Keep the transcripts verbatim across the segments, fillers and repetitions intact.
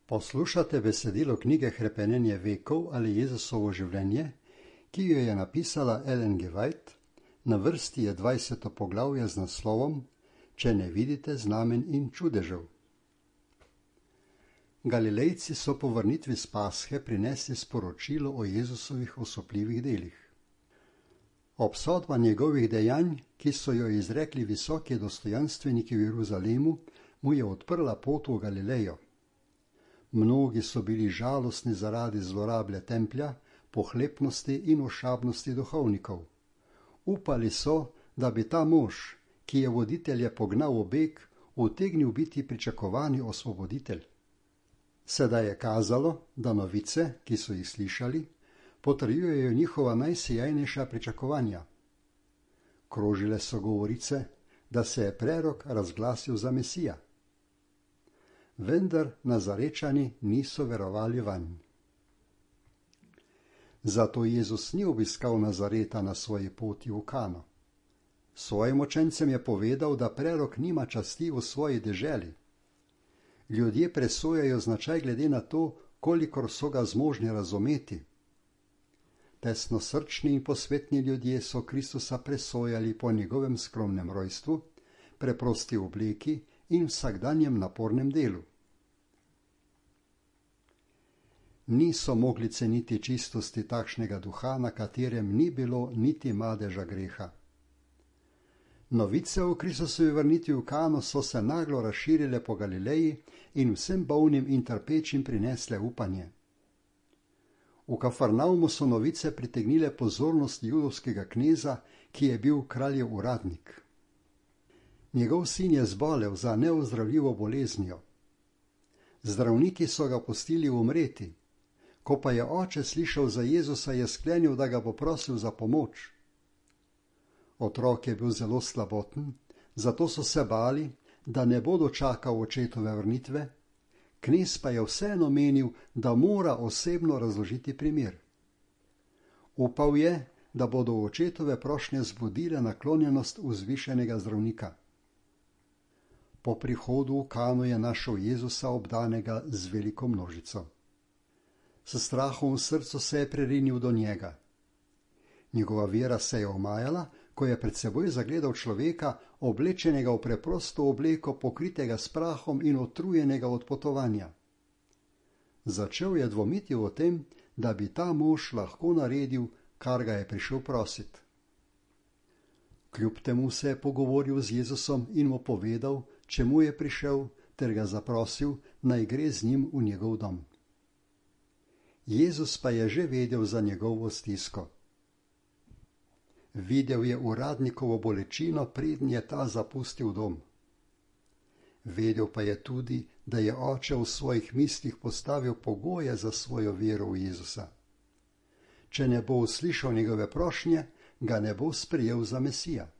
Poslušate besedilo knjige Hrepenenje vekov ali Jezusovo življenje, ki jo je napisala Ellen G. White. Na vrsti je dvajseto poglavje z naslovom Če ne vidite znamen in čudežev. Galilejci so po vrnitvi s Pashe prinesli sporočilo o Jezusovih osupljivih delih. Obsodba njegovih dejanj, ki so jo izrekli visoki dostojanstveniki v Jeruzalemu, mu je odprla pot v Galilejo. Mnogi so bili žalostni zaradi zlorablje templja, pohlepnosti in ošabnosti duhovnikov. Upali so, da bi ta mož, ki je voditelje pognal v beg, utegnil biti pričakovani osvoboditelj. Sedaj je kazalo, da novice, ki so jih slišali, potrjujejo njihova najsijajnejša pričakovanja. Krožile so govorice, da se je prerok razglasil za Mesija. Vendar Nazarečani niso verovali vanj. Zato Jezus ni obiskal Nazareta na svoji poti v Kano. Svojim učencem je povedal, da prerok nima časti v svoji deželi. Ljudje presojajo značaj glede na to, kolikor so ga zmožni razumeti. Tesnosrčni in posvetni ljudje so Kristusa presojali po njegovem skromnem rojstvu, preprosti obleki in vsakdanjem napornem delu. Niso mogli ceniti čistosti takšnega duha, na katerem ni bilo niti madeža greha. Novice o Kristusovi vrnitvi v Kano so se naglo razširile po Galileji in vsem bolnim in trpečim prinesle upanje. V Kafarnaumu so novice pritegnile pozornost judovskega kneza, ki je bil kraljev uradnik. Njegov sin je zbolel za neozdravljivo boleznijo. Zdravniki so ga pustili umreti. Ko pa je oče slišal za Jezusa, je sklenil, da ga bo prosil za pomoč. Otrok je bil zelo slaboten, zato so se bali, da ne bo dočakal očetove vrnitve. Knez pa je vseeno menil, da mora osebno razložiti primer. Upal je, da bodo očetove prošnje zbudile naklonjenost vzvišenega zdravnika. Po prihodu v Kano je našel Jezusa obdanega z veliko množico. S strahom v srcu se je prerinil do njega. Njegova vera se je omajala, ko je pred seboj zagledal človeka, oblečenega v preprosto obleko, pokritega s prahom in utrujenega od potovanja. Začel je dvomiti o tem, da bi ta mož lahko naredil, kar ga je prišel prosit. Kljub temu se je pogovoril z Jezusom in mu povedal, čemu je prišel, ter ga zaprosil, naj gre z njim v njegov dom. Jezus pa je že vedel za njegovo stisko. Videl je uradnikovo bolečino, preden je ta zapustil dom. Vedel pa je tudi, da je oče v svojih mislih postavil pogoje za svojo vero v Jezusa. Če ne bo uslišal njegove prošnje, ga ne bo sprejel za Mesija.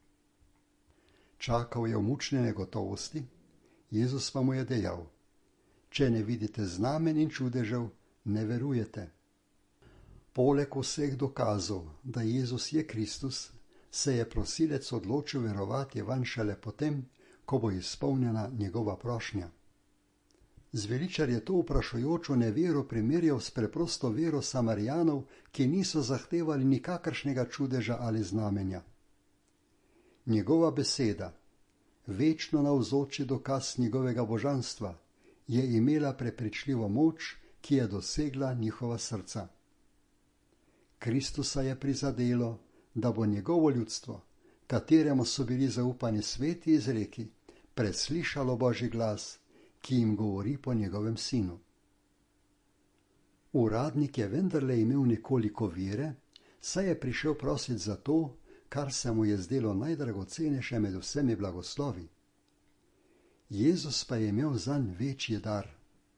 Čakal je v mučni negotovosti, Jezus pa mu je dejal: če ne vidite znamen in čudežev, ne verujete. Poleg vseh dokazov, da Jezus je Kristus, se je prosilec odločil verovati vanj šele potem, ko bo izpolnjena njegova prošnja. Zveličar je to vprašujočo nevero primerjal s preprosto vero Samarijanov, ki niso zahtevali nikakršnega čudeža ali znamenja. Njegova beseda, večno navzoči dokaz njegovega božanstva, je imela prepričljivo moč, ki je dosegla njihova srca. Kristusa je prizadelo, da bo njegovo ljudstvo, kateremu so bili zaupani sveti izreki, preslišalo Božji glas, ki jim govori po njegovem sinu. Uradnik je vendarle imel nekoliko vere, saj je prišel prosit za to, kar se mu je zdelo najdragocenejše med vsemi blagoslovi. Jezus pa je imel zanj večji dar.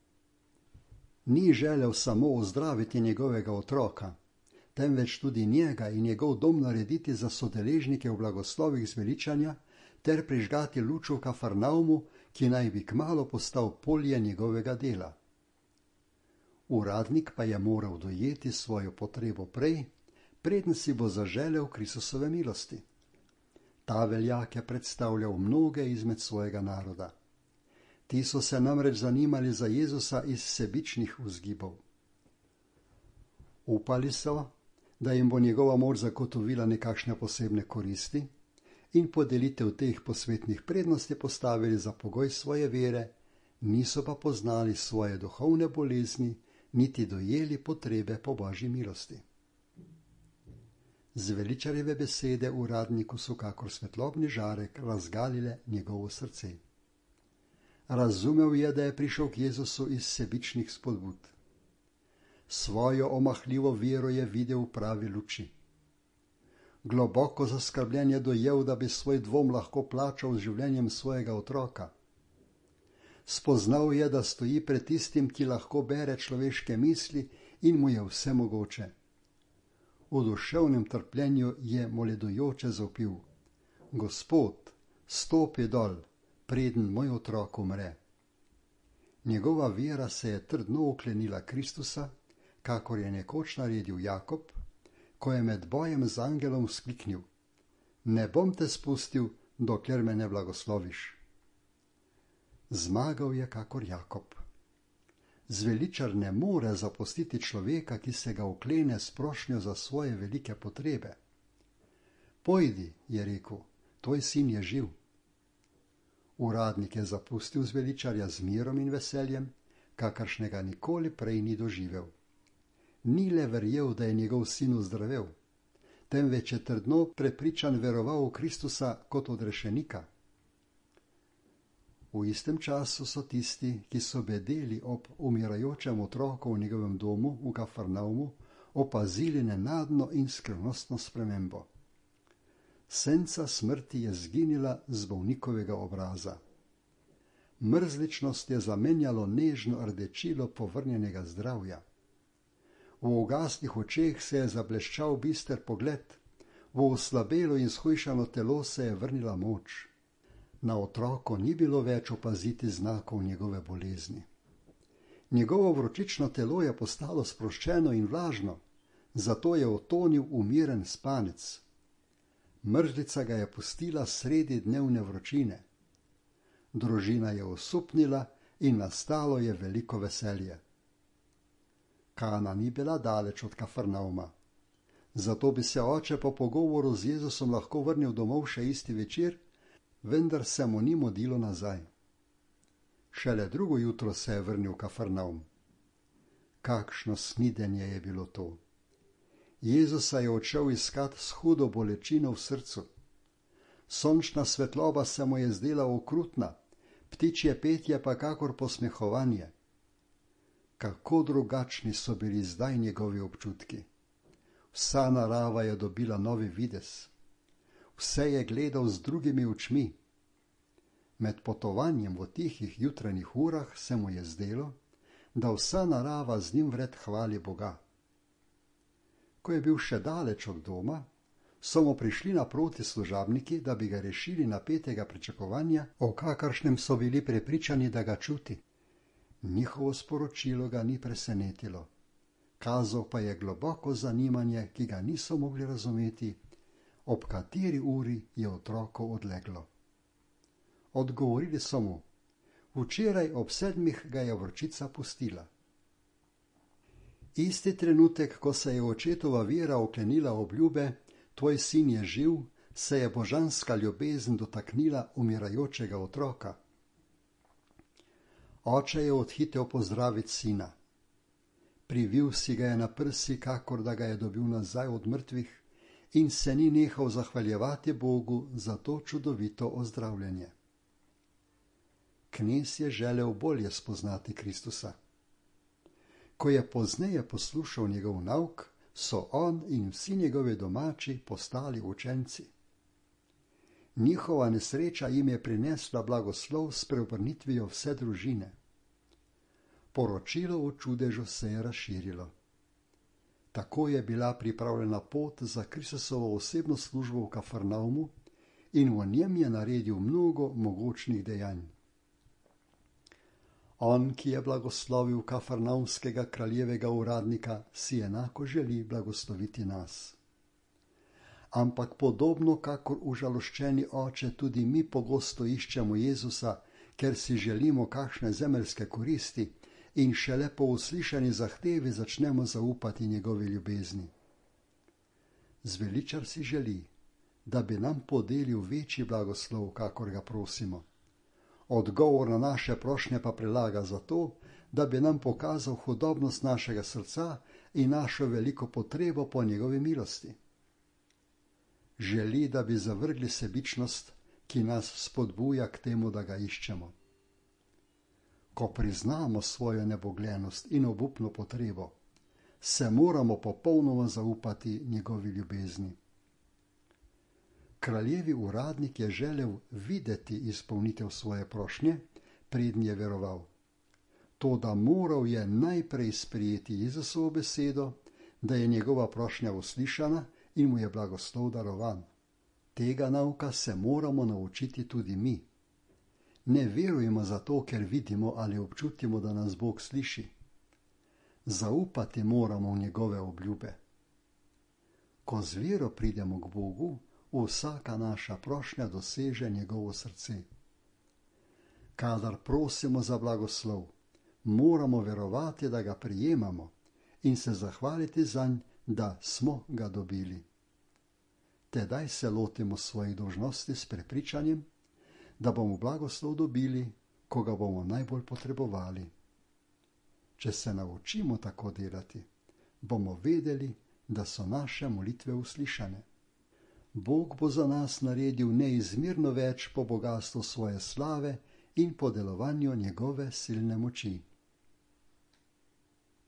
Ni želel samo ozdraviti njegovega otroka, temveč tudi njega in njegov dom narediti za sodeležnike v blagoslovih zveličanja ter prižgati luč v Kafarnaumu, ki naj bi kmalu postal polje njegovega dela. Uradnik pa je moral dojeti svojo potrebo prej, preden si bo zaželel Kristusove milosti. Ta veljak je predstavljal mnoge izmed svojega naroda. Ti so se namreč zanimali za Jezusa iz sebičnih vzgibov. Upali so, da jim bo njegova moč zagotovila nekakšne posebne koristi in podelitev teh posvetnih prednosti postavili za pogoj svoje vere, niso pa poznali svoje duhovne bolezni, niti dojeli potrebe po Božji milosti. Zveličarjeve besede uradniku so kakor svetlobni žarek razgalile njegovo srce. Razumel je, da je prišel k Jezusu iz sebičnih spodbud. Svojo omahljivo vero je videl v pravi luči. Globoko zaskrbljen je dojel, da bi svoj dvom lahko plačal z življenjem svojega otroka. Spoznal je, da stoji pred tistim, ki lahko bere človeške misli in mu je vse mogoče. V duševnem trpljenju je moledujoče zavpil: Gospod, stopi dol, preden moj otrok umre. Njegova vera se je trdno oklenila Kristusa, kakor je nekoč naredil Jakob, ko je med bojem z angelom vzkliknil: Ne bom te spustil, dokler me ne blagosloviš. Zmagal je kakor Jakob. Zveličar ne more zapustiti človeka, ki se ga oklene s prošnjo za svoje velike potrebe. Pojdi, je rekel, tvoj sin je živ. Uradnik je zapustil zveličarja z mirom in veseljem, kakršnega nikoli prej ni doživel. Ni le verjel, da je njegov sin ozdravel, temveč je trdno prepričan veroval v Kristusa kot odrešenika. V istem času so tisti, ki so bedeli ob umirajočem otroku v njegovem domu v Kafarnaumu, opazili nenadno in skrivnostno spremembo. Senca smrti je zginila z bolnikovega obraza. Mrzličnost je zamenjalo nežno rdečilo povrnjenega zdravja. V ugaslih očeh se je zableščal bister pogled, v oslabelo in shujšano telo se je vrnila moč. Na otroku ni bilo več opaziti znakov njegove bolezni. Njegovo vročično telo je postalo sproščeno in vlažno, zato je utonil v miren spanec. Mrzlica ga je pustila sredi dnevne vročine. Družina je osupnila in nastalo je veliko veselje. Kana ni bila daleč od Kafarnauma. Zato bi se oče po pogovoru z Jezusom lahko vrnil domov še isti večer, vendar se mu ni modilo nazaj. Šele drugo jutro se je vrnil v Kafarnaum. Kakšno snidenje je bilo to! Jezusa je odšel iskat s hudo bolečino v srcu. Sončna svetloba se mu je zdela okrutna, ptičje petje pa kakor posmehovanje. Kako drugačni so bili zdaj njegovi občutki. Vsa narava je dobila novi videz. Vse je gledal z drugimi očmi. Med potovanjem v tihih jutranjih urah se mu je zdelo, da vsa narava z njim vred hvali Boga. Ko je bil še daleč od doma, so mu prišli naproti služabniki, da bi ga rešili napetega pričakovanja, o kakršnem so bili prepričani, da ga čuti. Njihovo sporočilo ga ni presenetilo. Kazal pa je globoko zanimanje, ki ga niso mogli razumeti, ob kateri uri je otroko odleglo. Odgovorili so mu: Včeraj ob sedmih ga je vročica pustila. Isti trenutek, ko se je očetova vera oklenila obljube, tvoj sin je živ, se je božanska ljubezen dotaknila umirajočega otroka. Oče je odhitel pozdraviti sina. Privil si ga je na prsi, kakor da ga je dobil nazaj od mrtvih, in se ni nehal zahvaljevati Bogu za to čudovito ozdravljanje. Knez je želel bolje spoznati Kristusa. Ko je pozneje poslušal njegov nauk, so on in vsi njegovi domači postali učenci. Njihova nesreča jim je prinesla blagoslov s preobrnitvijo vse družine. Poročilo o čudežu se je razširilo. Tako je bila pripravljena pot za Kristusovo osebno službo v Kafarnaumu in v njem je naredil mnogo mogočnih dejanj. On, ki je blagoslovil kafarnaumskega kraljevega uradnika, si enako želi blagosloviti nas. Ampak podobno kakor užaloščeni oče, tudi mi pogosto iščemo Jezusa, ker si želimo kakšne zemeljske koristi in šele po uslišani zahtevi začnemo zaupati njegovi ljubezni. Zveličar si želi, da bi nam podelil večji blagoslov, kakor ga prosimo. Odgovor na naše prošnje pa prilaga zato, da bi nam pokazal hudobnost našega srca in našo veliko potrebo po njegovi milosti. Želi, da bi zavrgli sebičnost, ki nas spodbuja k temu, da ga iščemo. Ko priznamo svojo nebogljenost in obupno potrebo, se moramo popolnoma zaupati njegovi ljubezni. Kraljevi uradnik je želel videti izpolnitev svoje prošnje, preden je veroval. Toda moral je najprej sprejeti Jezusovo besedo, da je njegova prošnja uslišana in mu je blagoslov darovan. Tega nauka se moramo naučiti tudi mi. Ne verujemo zato, ker vidimo ali občutimo, da nas Bog sliši. Zaupati moramo v njegove obljube. Ko z vero pridemo k Bogu, vsaka naša prošnja doseže njegovo srce. Kadar prosimo za blagoslov, moramo verovati, da ga prijemamo in se zahvaliti zanj, da smo ga dobili. Tedaj se lotimo svojih dolžnosti s prepričanjem, da bomo blagoslov dobili, ko ga bomo najbolj potrebovali. Če se naučimo tako delati, bomo vedeli, da so naše molitve uslišane. Bog bo za nas naredil neizmerno več po bogastvu svoje slave in po delovanju njegove silne moči.